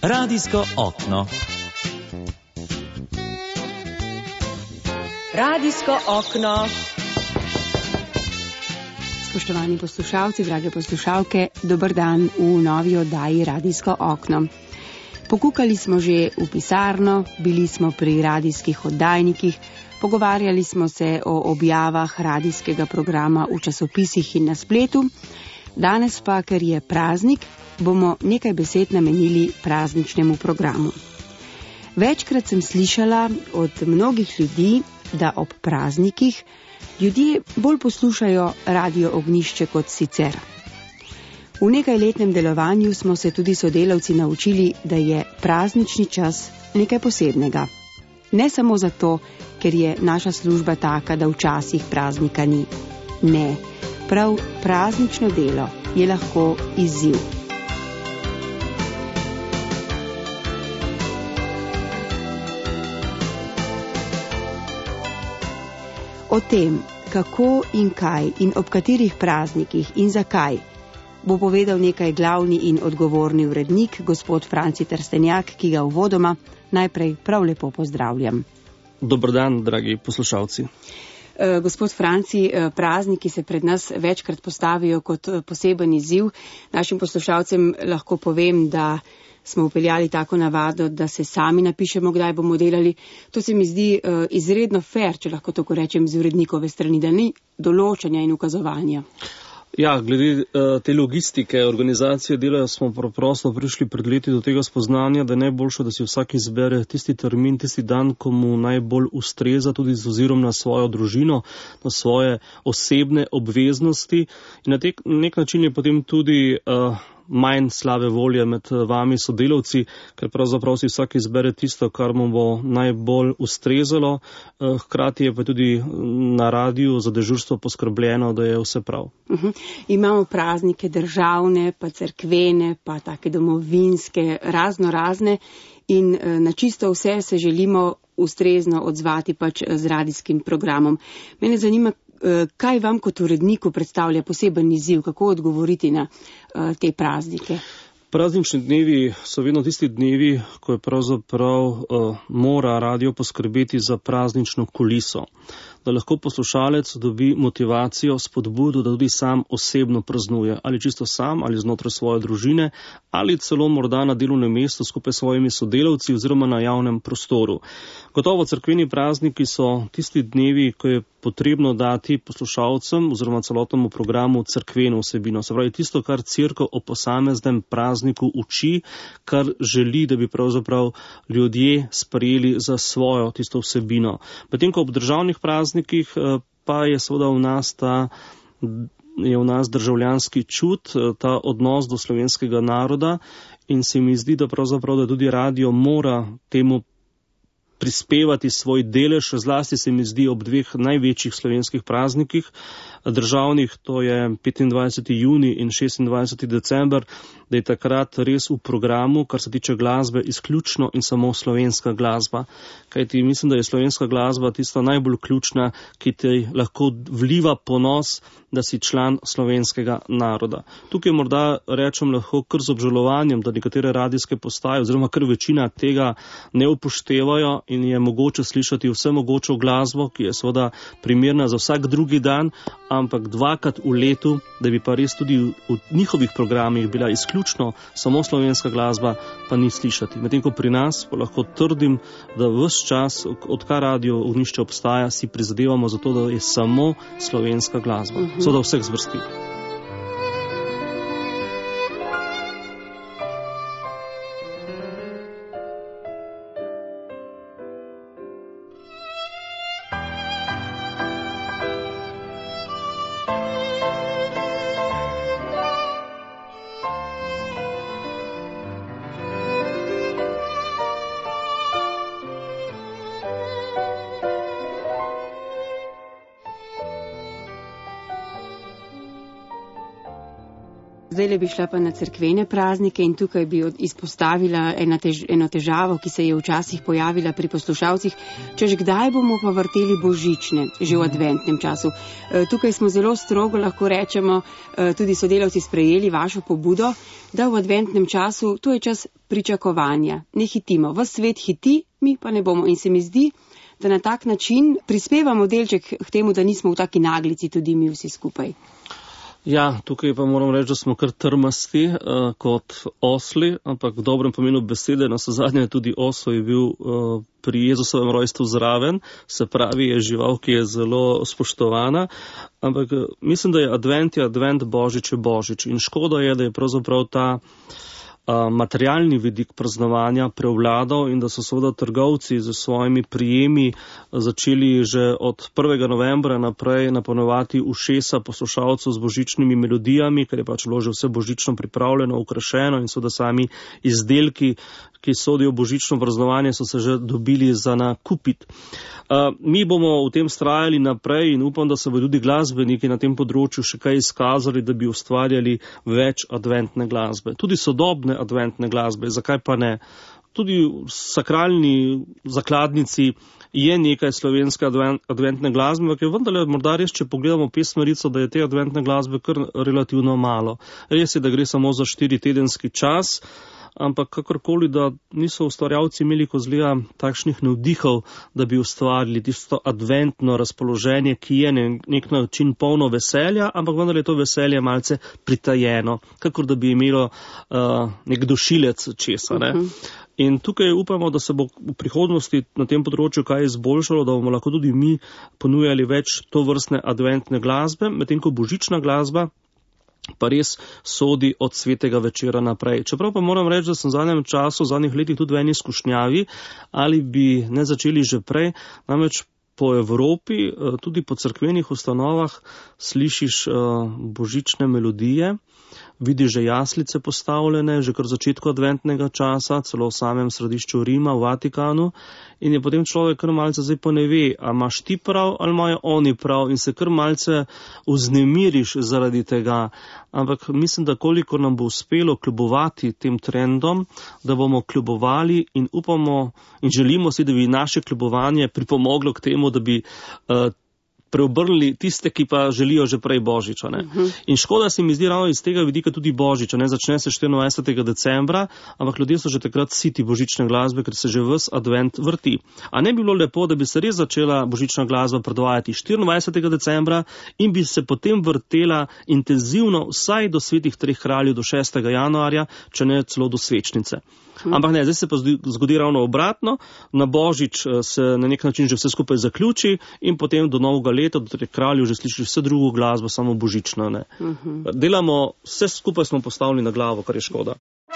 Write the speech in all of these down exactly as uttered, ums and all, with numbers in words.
Radijsko okno. Radijsko okno. Spoštovani poslušalci, drage poslušalke, dober dan v novi oddaji Radijsko okno. Pokukali smo že v pisarno, bili smo pri radijskih oddajnikih, pogovarjali smo se o objavah radijskega programa v časopisih in na spletu. Danes pa, ker je praznik, bomo nekaj besed namenili prazničnemu programu. Večkrat sem slišala od mnogih ljudi, da ob praznikih ljudje bolj poslušajo Radio Ognjišče kot sicer. V nekajletnem delovanju smo se tudi sodelavci naučili, da je praznični čas nekaj posebnega. Ne samo zato, ker je naša služba taka, da včasih praznika ni. Ne, prav praznično delo je lahko izziv. O tem, kako in kaj in ob katerih praznikih in zakaj, bo povedal nekaj glavni in odgovorni urednik, gospod Franci Trstenjak, ki ga uvodoma najprej prav lepo pozdravljam. Dober dan, dragi poslušalci. Uh, gospod Franci, uh, prazniki se pred nas večkrat postavijo kot uh, poseben izziv. Našim poslušalcem lahko povem, da smo upeljali tako navado, da se sami napišemo, kdaj bomo delali. To se mi zdi uh, izredno fair, če lahko tako rečem, z urednikove strani, da ni določanja in ukazovanja. Ja, glede uh, te logistike, organizacije dela smo preprosto prišli pred leti do tega spoznanja, da je najboljše, da si vsak izbere tisti termin, tisti dan, ko mu najbolj ustreza, tudi z ozirom na svojo družino, na svoje osebne obveznosti. In na tek, nek način je potem tudi uh, manj slabe volje med vami sodelavci, ker pravzaprav si vsak izbere tisto, kar mu bo najbolj ustrezalo. Hkrati je pa tudi na radiju za dežurstvo poskrbljeno, da je vse prav. Uh-huh. Imamo praznike državne, pa cerkvene, pa take domovinske, razno razne in na čisto vse se želimo ustrezno odzvati pač z radijskim programom. Mene zanima, kaj vam kot uredniku predstavlja poseben izziv, kako odgovoriti na uh, te praznike? Praznični dnevi so vedno tisti dnevi, ko je pravzaprav uh, mora radio poskrbeti za praznično kuliso, da lahko poslušalec dobi motivacijo, spodbudo, da tudi sam osebno praznuje, ali čisto sam, ali znotraj svoje družine, ali celo morda na delovnem mestu skupaj s svojimi sodelavci oziroma na javnem prostoru. Gotovo cerkveni prazniki so tisti dnevi, ko je potrebno dati poslušalcem oziroma celotnemu programu cerkveno vsebino. Se pravi, tisto, kar cerkev o posameznem prazniku uči, kar želi, da bi pravzaprav ljudje sprejeli za svojo tisto vsebino. Potem, ko ob državnih praznikih pa je seveda v nas ta je v nas državljanski čut, ta odnos do slovenskega naroda in se mi zdi, da pravzaprav da tudi radio mora temu prispevati svoj delež, zlasti se mi zdi ob dveh največjih slovenskih praznikih, državnih, to je petindvajseti junij in šestindvajseti december, da je takrat res v programu, kar se tiče glasbe, izključno in samo slovenska glasba. Kajti mislim, da je slovenska glasba tista najbolj ključna, ki te lahko vliva ponos, da si član slovenskega naroda. Tukaj morda rečem lahko kar z obžalovanjem, da nekatere radijske postaje oziroma kar večina tega ne upoštevajo in je mogoče slišati vse mogočo glasbo, ki je seveda primerna za vsak drugi dan, ampak dvakrat v letu, da bi pa res tudi v njihovih programih bila izključno samo slovenska glasba, pa ni slišati. Medtem ko pri nas pa lahko trdim, da ves čas, odkar Radio Ognjišče obstaja, si prizadevamo za to, da je samo slovenska glasba. Uh-huh. Seveda vseh zvrsti. Zdaj le bi šla pa na cerkvene praznike in tukaj bi izpostavila eno, tež, eno težavo, ki se je včasih pojavila pri poslušalcih, češ kdaj bomo pa vrteli božične, že v adventnem času. E, tukaj smo zelo strogo, lahko rečemo, e, tudi sodelavci sprejeli vašo pobudo, da v adventnem času, to je čas pričakovanja, ne hitimo, ves svet hiti, mi pa ne bomo. In se mi zdi, da na tak način prispevamo delček k temu, da nismo v taki naglici tudi mi vsi skupaj. Ja, tukaj pa moram reči, da smo kar trmasti uh, kot osli, ampak v dobrem pomenu besede, na zadnje tudi osel je bil uh, pri Jezusovem rojstvu zraven, se pravi je žival, ki je zelo spoštovana, ampak uh, mislim, da je advent, je advent, božič je božič in škoda je, da je pravzaprav ta materialni vidik praznovanja prevladal in da so seveda trgovci z svojimi prijemi začeli že od prvega novembra naprej napolnjevati ušesa poslušalcev z božičnimi melodijami, ker je pač bilo že vse božično pripravljeno, ukrašeno in seveda sami izdelki, ki sodijo božično praznovanje, so se že dobili za nakupit. Uh, mi bomo v tem vztrajali naprej in upam, da se bodo tudi glasbeniki na tem področju še kaj izkazali, da bi ustvarjali več adventne glasbe. Tudi sodobne adventne glasbe, zakaj pa ne? Tudi v sakralni zakladnici je nekaj slovenske adventne glasbe, ampak je vendarle morda res, če pogledamo pesmerico, da je te adventne glasbe kar relativno malo. Res je, da gre samo za štiri tedenski čas, ampak kakorkoli, da niso ustvarjalci imeli kozlija takšnih navdihov, da bi ustvarili tisto adventno razpoloženje, ki je nek način polno veselja, ampak vendar je to veselje malce pritajeno, kakor da bi imelo uh, nek dušilec česa. Ne? Uh-huh. In tukaj upamo, da se bo v prihodnosti na tem področju kaj izboljšalo, da bomo lahko tudi mi ponujali več tovrstne adventne glasbe, medtem ko božična glasba pa res sodi od svetega večera naprej. Čeprav pa moram reči, da sem v zadnjem času, v zadnjih letih tudi v eni skušnjavi, ali bi ne začeli že prej, namreč po Evropi, tudi po cerkvenih ustanovah slišiš božične melodije, vidiš že jaslice postavljene, že kar v začetku adventnega časa, celo v samem središču Rima, v Vatikanu, in je potem človek kar malce zdaj pa ne ve, a imaš ti prav ali imajo oni prav, in se kar malce vznemiriš zaradi tega. Ampak mislim, da koliko nam bo uspelo kljubovati tem trendom, da bomo kljubovali in upamo in želimo si, da bi naše kljubovanje pripomoglo k temu, da bi uh, preobrnili tiste, ki pa želijo že prej božiča. Ne? Uh-huh. In škoda se mi zdi ravno iz tega vidika tudi božiča. Ne? Začne se štiriindvajsetega decembra, ampak ljudje so že takrat siti božične glasbe, ker se že ves advent vrti. A ne bi bilo lepo, da bi se res začela božična glasba predvajati štiriindvajsetega decembra in bi se potem vrtela intenzivno vsaj do svetih treh kraljev do šestega januarja, če ne celo do svečnice. Ampak ne, zdaj se pa zgodi ravno obratno, na božič se na nek način že vse skupaj zaključi in potem do novega leta, do treh kraljev že slišiš vse drugo glasbo, samo božično. Ne. Uh-huh. Delamo, vse skupaj smo postavili na glavo, kar je škoda.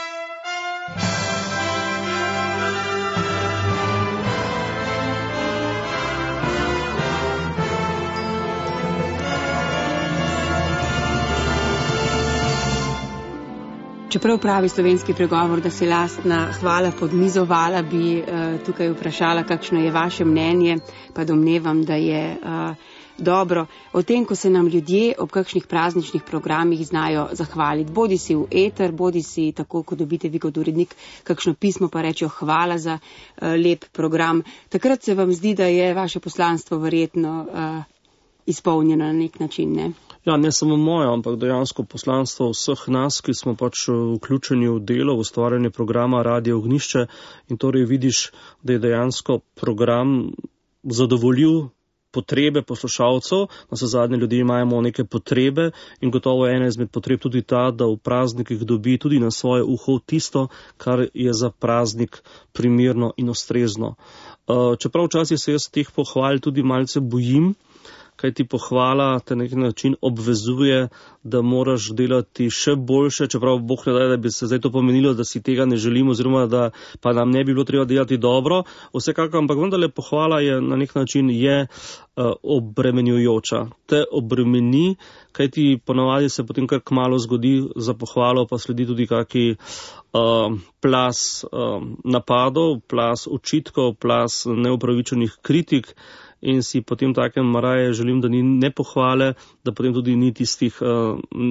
Čeprav pravi slovenski pregovor, da se lastna hvala podmizovala, bi uh, tukaj vprašala, kakšno je vaše mnenje, pa domnevam, da je uh, dobro o tem, ko se nam ljudje ob kakšnih prazničnih programih znajo zahvaliti. Bodi si v eter, bodi si tako, ko dobite vi kot urednik kakšno pismo, pa rečejo hvala za uh, lep program. Takrat se vam zdi, da je vaše poslanstvo verjetno uh, izpolnjeno na nek način, ne? Ja, ne samo moje, ampak dejansko poslanstvo vseh nas, ki smo pač vključeni v delo, v ustvarjanje programa Radio Ognjišče, in torej vidiš, da je dejansko program zadovoljil potrebe poslušalcev, na vse zadnje ljudi imamo neke potrebe in gotovo je ena izmed potreb tudi ta, da v praznikih dobi tudi na svoje uho tisto, kar je za praznik primerno in ustrezno. Čeprav včasih se jaz teh pohval tudi malce bojim, kaj ti pohvala te na nek način obvezuje, da moraš delati še boljše, čeprav Bog ne daje, da bi se zdaj to pomenilo, da si tega ne želimo, oziroma da pa nam ne bi bilo treba delati dobro. Vsekakor, ampak vendarle pohvala je na nek način je uh, obremenjujoča. Te obremeni, kaj ti ponavadi se potem kar kmalu zgodi za pohvalo, pa sledi tudi kaki uh, plas uh, napadov, plas očitkov, plas neupravičenih kritik. In si potem takem raje želim, da ni ne pohvale, da potem tudi ni tistih uh,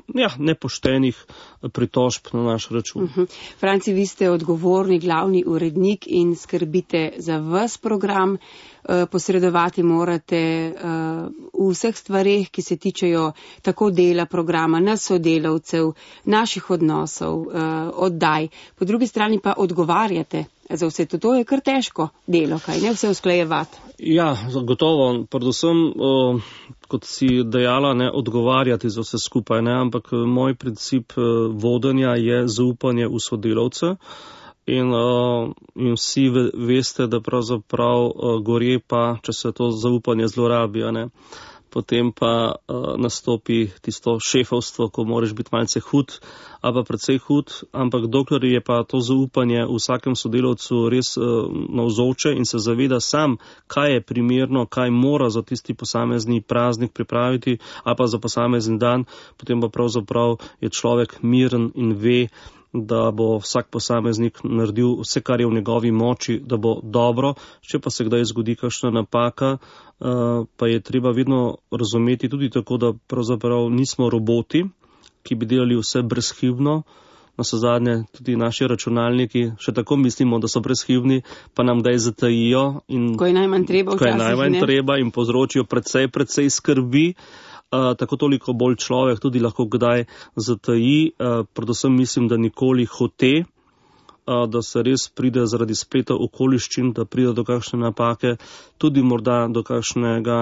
ja, nepoštenih pritožb na naš račun. Uh -huh. Franci, vi ste odgovorni glavni urednik in skrbite za vas program. Posredovati morate v vseh stvareh, ki se tičejo tako dela programa, nas sodelavcev, naših odnosov, oddaj. Po drugi strani pa odgovarjate za vse to. To je kar težko delo, kaj ne, vse usklajevati. Ja, gotovo. Predvsem, kot si dejala, ne odgovarjati za vse skupaj, ne, ampak moj princip vodenja je zaupanje v sodelavce. In, uh, in vsi ve, veste, da pravzaprav uh, gori pa, če se to zaupanje zlorabi, ne. Potem pa uh, nastopi tisto šefovstvo, ko moraš biti malce hud, ali pa precej hud, ampak dokler je pa to zaupanje v vsakem sodelavcu res uh, navzoče in se zaveda sam, kaj je primerno, kaj mora za tisti posamezni praznik pripraviti, ali pa za posamezni dan, potem pa pravzaprav je človek miren in ve, da bo vsak posameznik naredil vse, kar je v njegovi moči, da bo dobro. Če pa se kdaj zgodi kakšna napaka, pa je treba vedno razumeti tudi tako, da pravzaprav nismo roboti, ki bi delali vse brezhibno. Navsezadnje tudi naši računalniki še tako mislimo, da so brezhibni, pa nam kdaj zatajijo in ko je najmanj treba, ko je najmanj treba in povzročijo precej, precej skrbi. Uh, tako toliko bolj človek tudi lahko kdaj zataji, uh, predvsem mislim, da nikoli hote, uh, da se res pride zaradi spleta okoliščin, da pride do kakšne napake, tudi morda do kakšnega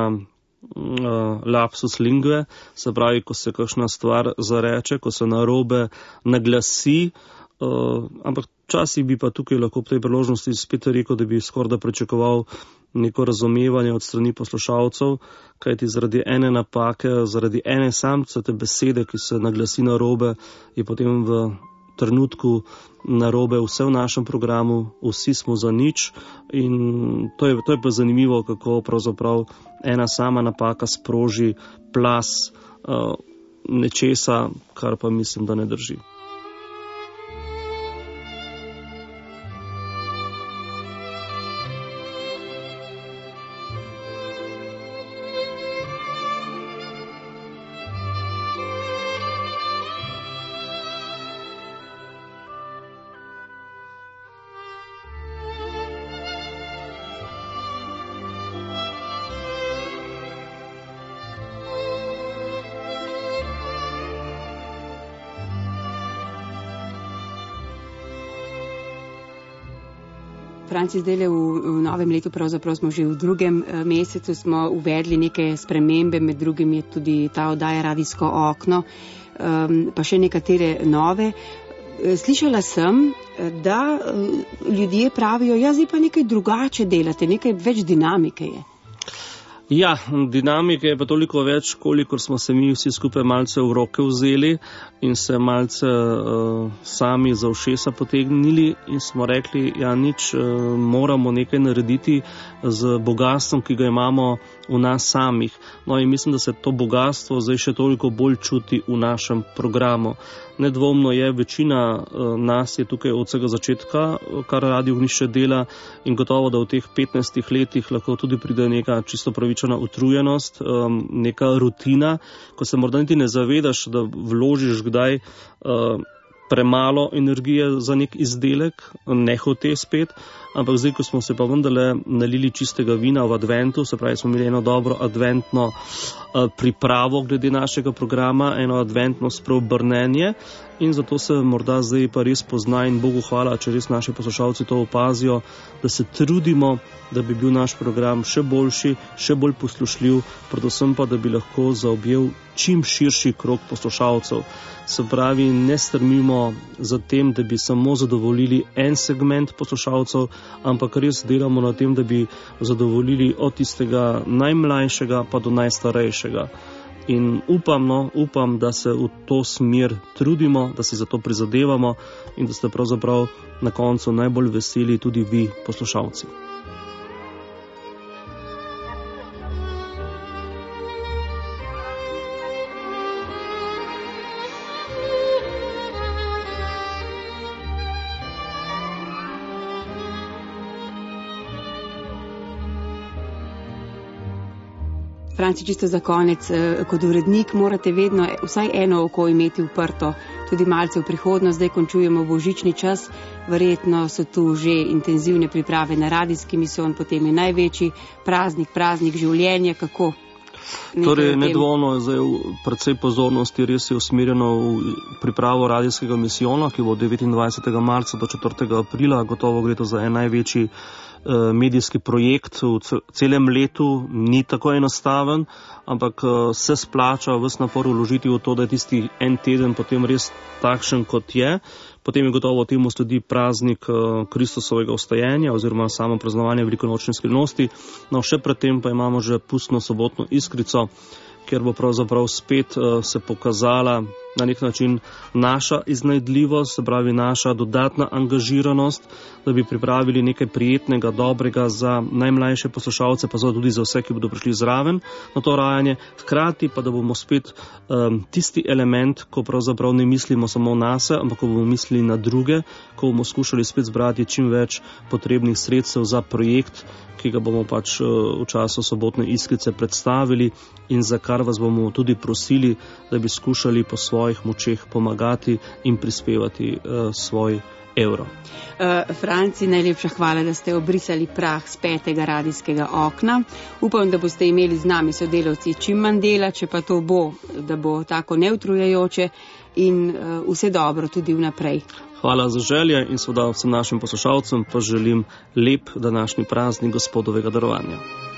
uh, lapsus lingue, se pravi, ko se kakšna stvar zareče, ko se narobe naglasi, uh, ampak včasih bi pa tukaj lahko v tej priložnosti spet rekel, da bi skoraj da pričakoval neko razumevanje od strani poslušalcev, kajti zaradi ene napake, zaradi ene samcate besede, ki se naglasi narobe, je potem v trenutku narobe vse v našem programu, vsi smo za nič in to je, to je pa zanimivo, kako pravzaprav ena sama napaka sproži plas uh, nečesa, kar pa mislim, da ne drži. Franci, zdaj v, v novem letu, pravzaprav smo že v drugem mesecu, smo uvedli neke spremembe, med drugim je tudi ta oddaja Radijsko okno, um, pa še nekatere nove. Slišala sem, da ljudje pravijo, ja, zdaj pa nekaj drugače delate, nekaj več dinamike je. Ja, dinamike je pa toliko več, kolikor smo se mi vsi skupaj malce v roke vzeli in se malce uh, sami za ušesa potegnili in smo rekli, ja, nič, uh, moramo nekaj narediti z bogatstvom, ki ga imamo v nas samih. No in mislim, da se to bogatstvo zdaj še toliko bolj čuti v našem programu. Nedvomno je, večina uh, nas je tukaj od vsega začetka, kar Radio Ognjišče dela in gotovo, da v teh petnajstih letih lahko tudi pride neka čisto pravična utrujenost, um, neka rutina, ko se morda niti ne zavedaš, da vložiš kdaj uh, premalo energije za nek izdelek, nehote spet, ampak zdaj, ko smo se pa vendarle nalili čistega vina v adventu, se pravi, smo imeli eno dobro adventno uh, pripravo glede našega programa, eno adventno spreobrnenje in zato se morda zdaj pa res pozna in Bogu hvala, če res naši poslušalci to opazijo, da se trudimo, da bi bil naš program še boljši, še bolj poslušljiv, predvsem pa, da bi lahko zaobjel čim širši krog poslušalcev. Se pravi, ne strmimo za tem, da bi samo zadovoljili en segment poslušalcev, ampak res delamo na tem, da bi zadovoljili od tistega najmlajšega pa do najstarejšega. In upam, no, upam, da se v to smer trudimo, da si za to prizadevamo in da ste pravzaprav na koncu najbolj veseli tudi vi, poslušalci. Franci, čisto za konec, kot urednik morate vedno vsaj eno oko imeti uprto, tudi malce v prihodnost. Zdaj končujemo božični čas, verjetno so tu že intenzivne priprave na radijski misijon, potem je največji praznik, praznik življenja, kako? Torej, nedvomno je zdaj precej pozornosti res je usmerjeno v pripravo radijskega misijona, ki bo od devetindvajsetega marca do četrtega aprila, gotovo gre to za en največji medijski projekt v celem letu, ni tako enostaven, ampak se splača ves napor vložiti v to, da je tisti en teden potem res takšen, kot je. Potem je gotovo temu sledi praznik Kristusovega vstajenja oziroma samo praznovanje velikonočne skrivnosti. No, še predtem pa imamo že pustno sobotno iskrico, kjer bo pravzaprav spet uh, se pokazala na nek način naša iznajdljivost, se pravi naša dodatna angažiranost, da bi pripravili nekaj prijetnega, dobrega za najmlajše poslušalce, pa tudi za vse, ki bodo prišli zraven na to rajanje. Hkrati pa, da bomo spet um, tisti element, ko pravzaprav ne mislimo samo na se, ampak ko bomo mislili na druge, ko bomo skušali spet zbrati čim več potrebnih sredstev za projekt, ki ga bomo pač v času sobotne iskrice predstavili in za kar vas bomo tudi prosili, da bi skušali po svojih močeh pomagati in prispevati uh, svoj evro. Uh, Franci, najlepša hvala, da ste obrisali prah z petega radijskega okna. Upam, da boste imeli z nami sodelavci čim manj dela, če pa to bo, da bo tako neutrujajoče in uh, vse dobro tudi vnaprej. Hvala za želje in seveda vsem našim poslušalcem pa želim lep današnji praznik Gospodovega darovanja.